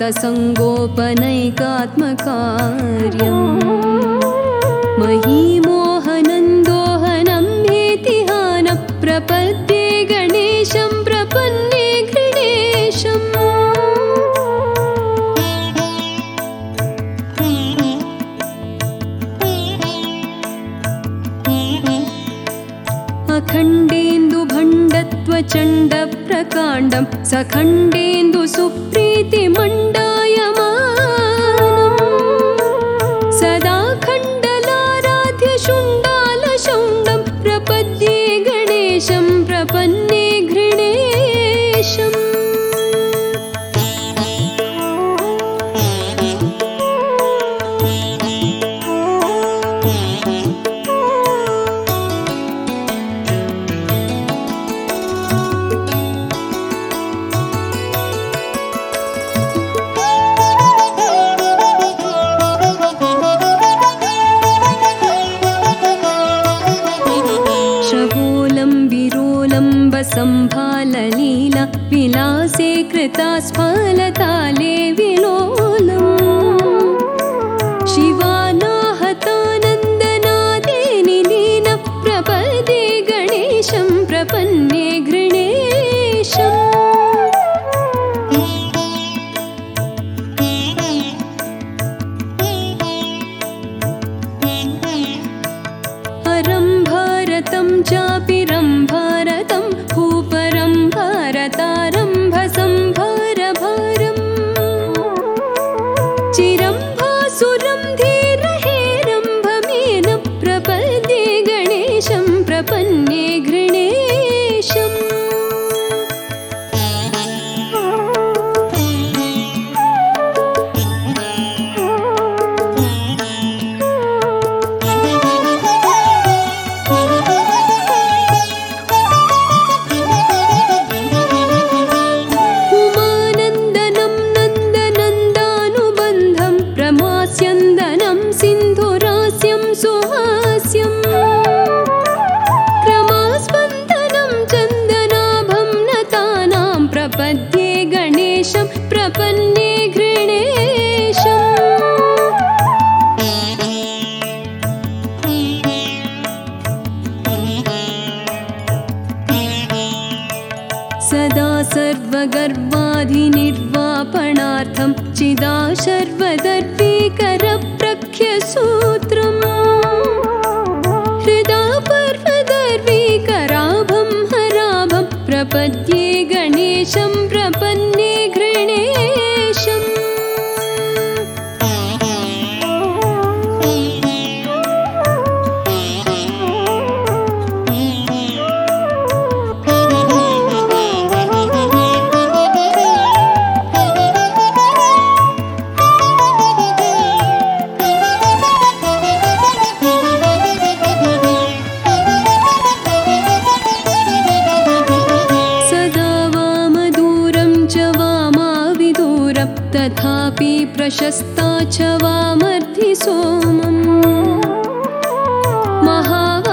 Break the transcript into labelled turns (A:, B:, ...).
A: शान्तसङ्गोपनैकात्मकार्यम् महीमोहनन्दोहनं हेतिहानं प्रपद्ये गणेशं प्रपन्ने गणेशम् अखण्डेन्दुभण्डत्वचण्डप्रकाण्डं सखण्डेन्दु सुप्रीतिमण्डायमानम् सदा खण्डलाराध्य शुण्डालशौण्डं प्रपद्ये गणेशं प्रपन्ने घृणेशम् सम्भाललीला विलासे कृता स्फालताले विलोलम् शिवानाहतानन्दनादे निलीन प्रपदे गणेशं प्रपन्ने घृणेशम् हरं भारतं चापि रम्भारतं भूपरं भारतारम्भसंभारभारम् चिरं भासुरं धीरहेरम्भमेन प्रपद्ये गणेशं प्रपन्ने घृणेशम् स्यन्दनं सिन्धुरास्यं सुहास्यम् क्रमास्पन्दनं चन्दनाभं नतानां प्रपद्ये गणेशं प्रपन्ने घृणेशम् सदा सर्वगर्वाधिनिर्वापणार्थं चिदाशर्वदर्वीकरप्रख्यसूत्रम् हृदा पर्वदर्वीकराभं हराभं प्रपद्ये गणेशं प्रपन्ने घृणेशम् तथापि प्रशस्ता च वामर्धि सोमम् महावा